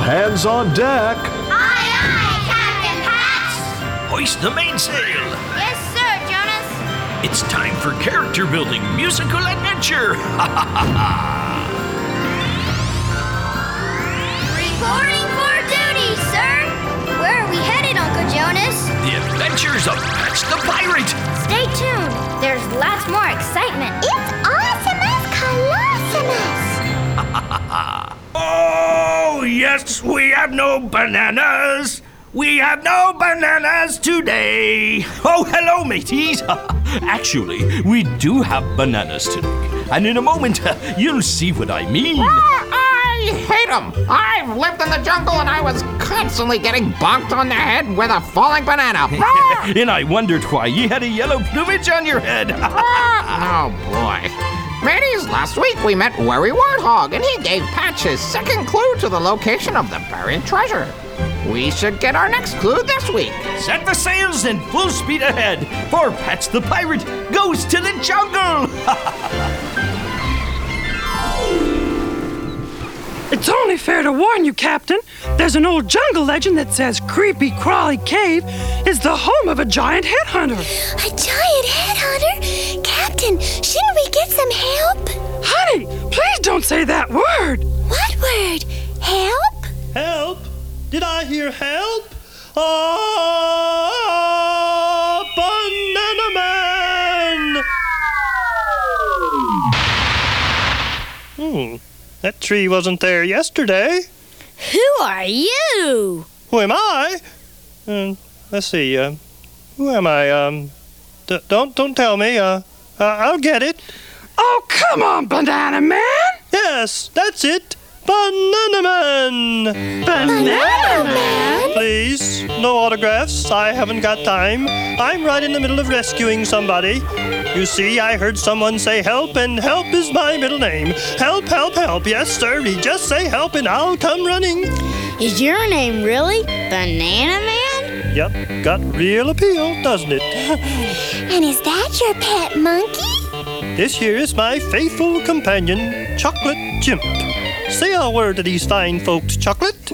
hands on deck. Aye, aye, Captain Patch. Hoist the mainsail. Yes, sir, Jonas. It's time for character building musical adventure. Reporting for duty, sir. Where are we headed, Uncle Jonas? The adventures of Patch the Pirate. Stay tuned. There's lots more excitement. It's Awesomus Colossumus. Oh, yes, we have no bananas. We have no bananas today. Oh, hello, mateys. Actually, we do have bananas today. And in a moment, you'll see what I mean. I hate them. I've lived in the jungle and I was constantly getting bonked on the head with a falling banana. And I wondered why you had a yellow plumage on your head. Oh, boy. Mateys, last week we met Worry Warthog, and he gave Patch his second clue to the location of the buried treasure. We should get our next clue this week. Set the sails and full speed ahead, for Patch the Pirate goes to the jungle. It's only fair to warn you, Captain. There's an old jungle legend that says Creepy Crawly Cave is the home of a giant headhunter. A giant headhunter? Captain, shouldn't we get some help? Honey, please don't say that word. What word? Help? Help? Did I hear help? Oh, Banana Man! That tree wasn't there yesterday. Who are you? Who am I? Let's see. Who am I? Don't tell me. I'll get it. Oh, come on, Banana Man. Yes, that's it. Banana Man! Banana Man? Please, no autographs. I haven't got time. I'm right in the middle of rescuing somebody. You see, I heard someone say help, and help is my middle name. Help, help, help. Yes, sir. Just say help, and I'll come running. Is your name really Banana Man? Yep, got real appeal, doesn't it? And is that your pet monkey? This here is my faithful companion, Chocolate Chimp. Say a word to these fine folks, Chocolate.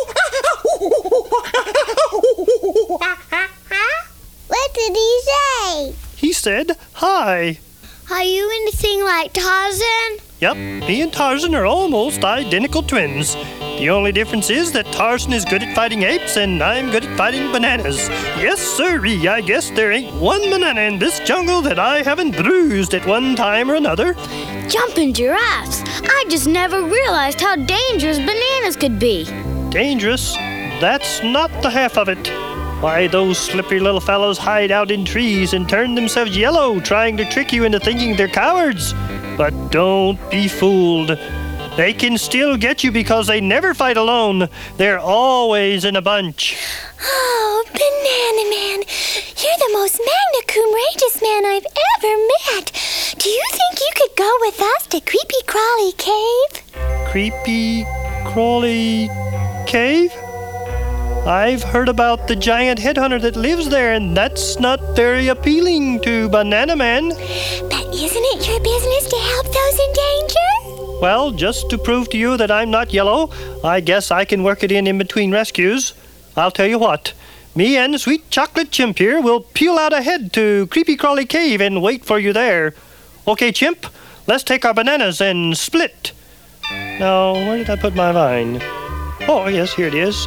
What did he say? He said, hi. Are you anything like Tarzan? Yep, me and Tarzan are almost identical twins. The only difference is that Tarzan is good at fighting apes and I'm good at fighting bananas. Yes, sirree, I guess there ain't one banana in this jungle that I haven't bruised at one time or another. Jumping giraffes. I just never realized how dangerous bananas could be. Dangerous? That's not the half of it. Why, those slippery little fellows hide out in trees and turn themselves yellow, trying to trick you into thinking they're cowards. But don't be fooled. They can still get you because they never fight alone. They're always in a bunch. Oh, Banana Man, you're the most magna cum regis man I've ever met. Do you think you could go with us to Creepy Crawly Cave? Creepy Crawly Cave? I've heard about the giant headhunter that lives there, and that's not very appealing to Banana Man. But isn't it your business to help those in danger? Well, just to prove to you that I'm not yellow, I guess I can work it in between rescues. I'll tell you what. Me and Sweet Chocolate Chimp here will peel out ahead to Creepy Crawly Cave and wait for you there. Okay, Chimp, let's take our bananas and split. Now, where did I put my vine? Oh, yes, here it is.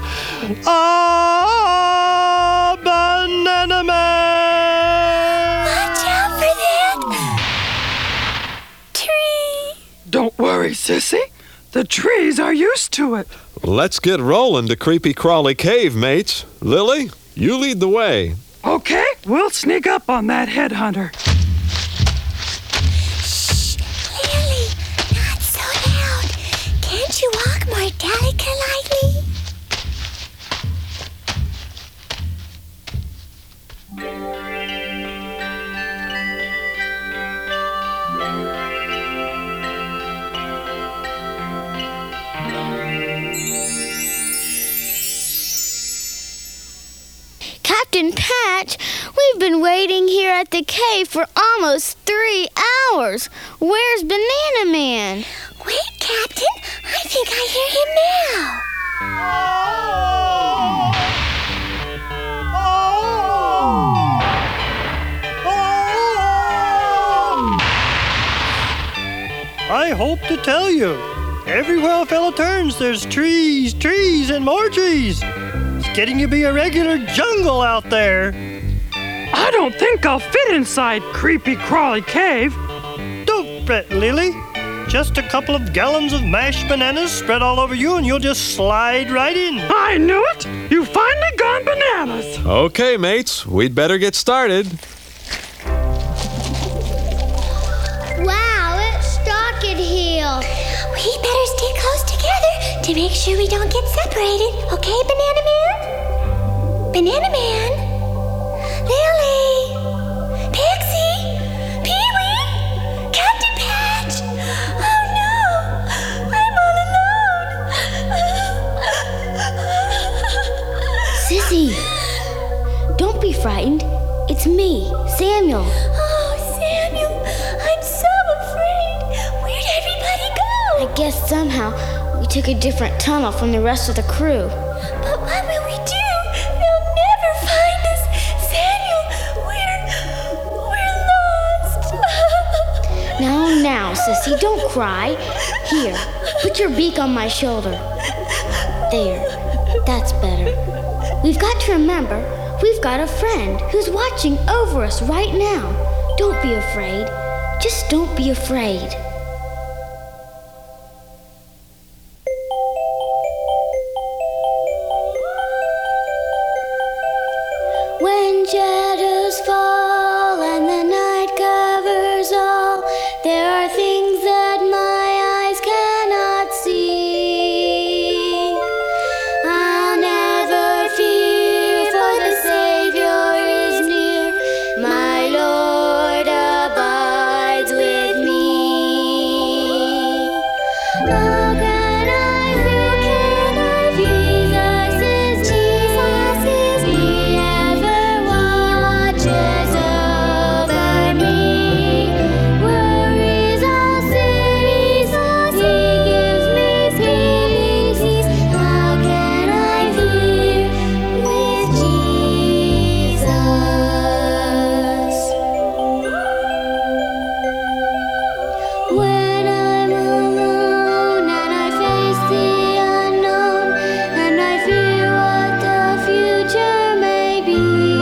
Ah, Banana Man! Watch out for that tree. Don't worry, Sissy. The trees are used to it. Let's get rolling to Creepy Crawly Cave, mates. Lily, you lead the way. Okay, we'll sneak up on that headhunter. Shh, Lily, not so loud. Can't you walk more delicately? Captain Patch, we've been waiting here at the cave for almost 3 hours. Where's Banana Man? Wait, Captain. I think I hear him now. I hope to tell you, everywhere a fellow turns, there's trees, trees, and more trees. It's getting to be a regular jungle out there. I don't think I'll fit inside Creepy Crawly Cave. Don't fret, Lily. Just a couple of gallons of mashed bananas spread all over you, and you'll just slide right in. I knew it! You finally gone bananas! Okay, mates, we'd better get started. Wow, it's dark in here. We better stay close together to make sure we don't get separated. Okay, Banana Man? Banana Man? Lily? Pixie? Pee-wee? Captain Patch? Oh no! I'm all alone. Sissy, don't be frightened. It's me, Samuel. Oh, Samuel, I'm so afraid. Where'd everybody go? I guess somehow we took a different tunnel from the rest of the crew. But what will we do? They'll never find us. Samuel, we're lost. Now, Sissy, don't cry. Here, put your beak on my shoulder. There, that's better. We've got to remember, we've got a friend who's watching over us right now. Don't be afraid. Just don't be afraid. When shadows fall and the night covers all, there are things that my eyes cannot see. I'll never fear, for the Savior is near. My Lord abides with me. How can I feel? Jesus is He ever watches over me. Worries all cease, He gives me peace. How can I fear with Jesus? When I'm alone and I face the unknown, and I fear what the future may be,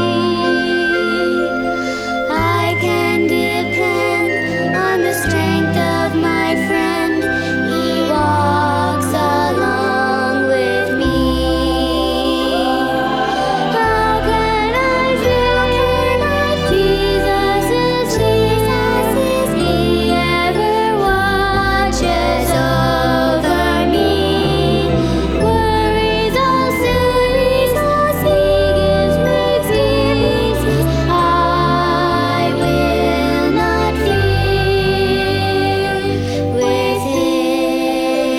I can depend on the strength of my friend. He walks along with me. How can I feel? Jesus is He ever watches over me. Worries all cease, He gives me peace. I will not fear with Him.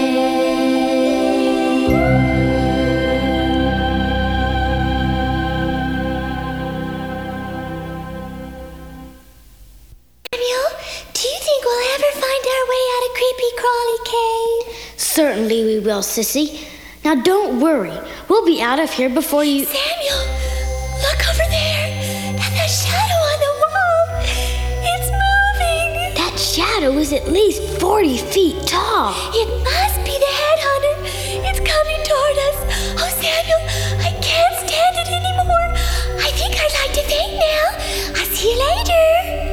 Samuel, do you think we'll ever find our way out of Creepy Crawly Cave? Certainly we will, Sissy. Now don't worry. We'll be out of here before you... Samuel, look over there. That's a shadow on the wall. It's moving. That shadow is at least 40 feet tall. It must be the headhunter. It's coming toward us. Oh, Samuel, I can't stand it anymore. I think I'd like to faint now. I'll see you later.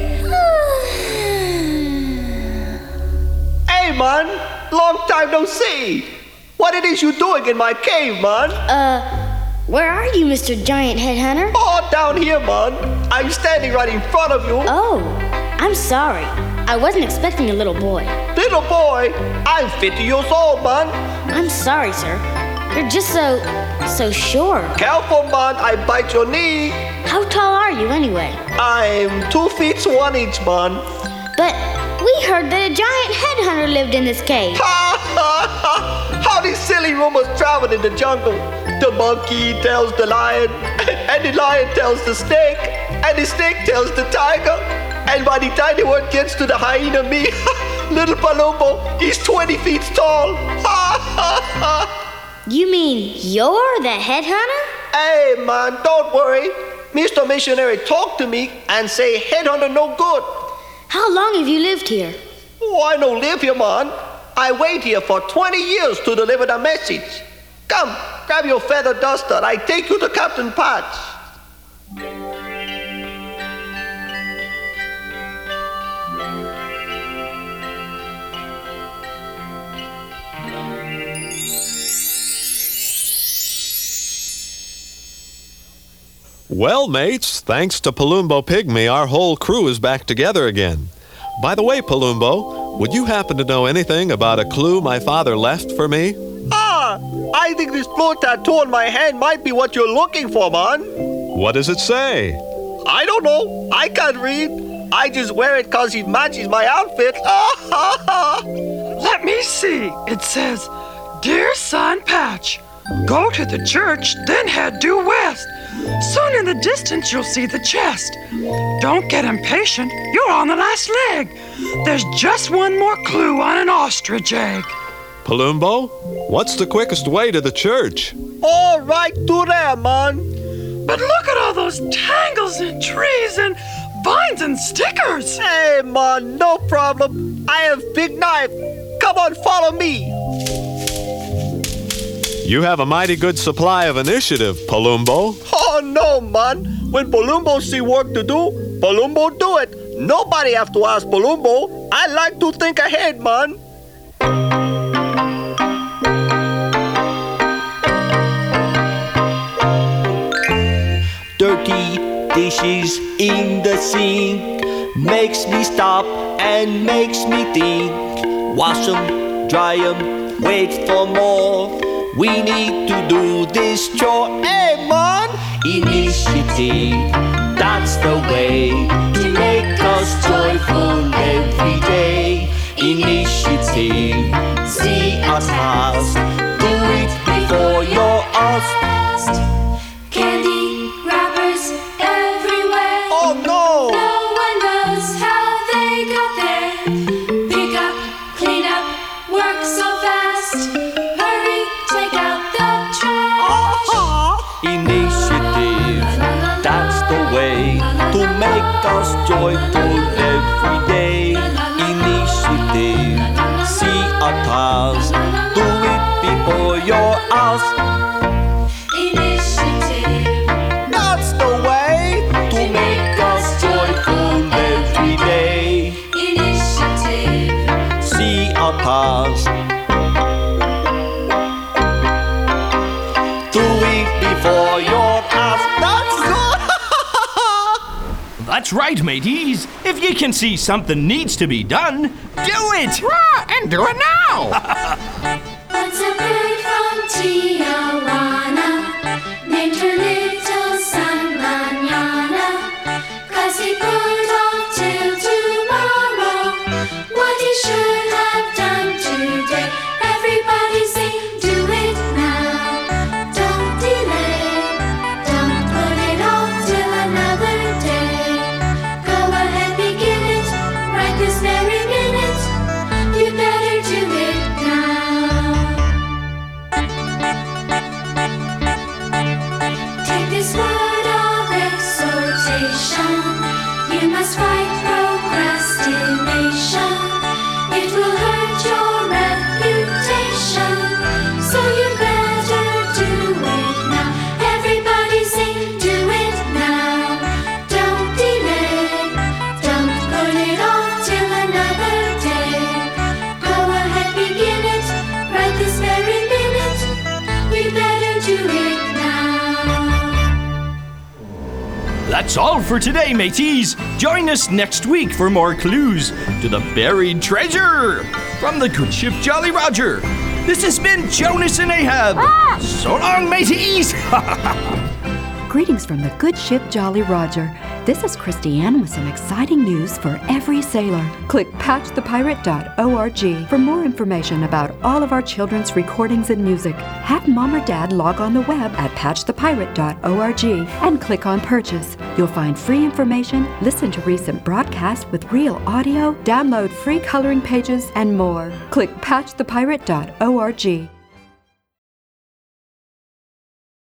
Hey, man! Long time no see! What it is you doing in my cave, man? Where are you, Mr. Giant Headhunter? Oh, down here, man. I'm standing right in front of you. Oh, I'm sorry. I wasn't expecting a little boy. Little boy, I'm 50 years old, man. I'm sorry, sir. You're just so sure. Careful, man, I bite your knee. How tall are you, anyway? I'm 2 feet 1 inch, man. But we heard that a giant headhunter lived in this cave. Ha ha ha! How these silly rumors travel in the jungle. The monkey tells the lion, and the lion tells the snake, and the snake tells the tiger. And by the time the word gets to the hyena, me, little Palumbo, he's 20 feet tall. Ha ha ha! You mean you're the headhunter? Hey, man, don't worry. Mr. Missionary talked to me and say headhunter no good. How long have you lived here? Oh, I don't live here, man. I wait here for 20 years to deliver the message. Come, grab your feather duster. I take you to Captain Patch. Well, mates, thanks to Palumbo Pygmy, our whole crew is back together again. By the way, Palumbo, would you happen to know anything about a clue my father left for me? I think this blue tattoo on my hand might be what you're looking for, man. What does it say? I don't know. I can't read. I just wear it because it matches my outfit. Let me see. It says, Dear Son Patch, go to the church, then head due west. Soon in the distance you'll see the chest. Don't get impatient, you're on the last leg. There's just one more clue on an ostrich egg. Palumbo, what's the quickest way to the church? All right, to there, man. But look at all those tangles and trees and vines and stickers. Hey, man, no problem. I have big knife. Come on, follow me. You have a mighty good supply of initiative, Palumbo. Oh, no, man. When Palumbo see work to do, Palumbo do it. Nobody have to ask Palumbo. I like to think ahead, man. Dirty dishes in the sink makes me stop and makes me think. Wash 'em, dry 'em, wait for more. We need to do this chore. Hey, man! Initiative, that's the way to make us joyful every day. Initiative, see us fast. Do it before you're asked. Candy wrappers everywhere. Oh, no! No one knows how they got there. Pick up, clean up, work so fast. Hurry, take out the trash. Initiative, that's the way to make us joyful every day. Initiative, see a task, do it before you're asked. Initiative, That's the way to make us joyful every day. initiative. See a task, do it before you're asked. That's good. That's right, mateys. If you can see something needs to be done, do it! And do it now! Once a bird from Tijuana named her little son Manana, 'cause he put off till tomorrow what he should have done today. Everybody sing, do it now. Don't delay. Don't put it off till another day. Go ahead, begin it right this very minute. You better do it now. Take this word of exhortation. You must fight procrastination. It will hurt your reputation. So you better do it now. Everybody sing, do it now. Don't delay. Don't put it off till another day. Go ahead, begin it right this very minute. You better do it now. That's all for today, mateys. Join us next week for more clues to the buried treasure. From the good ship Jolly Roger, this has been Jonas and Ahab. So long, mateys. Greetings from the good ship Jolly Roger. This is Christiane with some exciting news for every sailor. Click patchthepirate.org for more information about all of our children's recordings and music. Have Mom or Dad log on the web at patchthepirate.org and click on Purchase. You'll find free information, listen to recent broadcasts with real audio, download free coloring pages, and more. Click patchthepirate.org.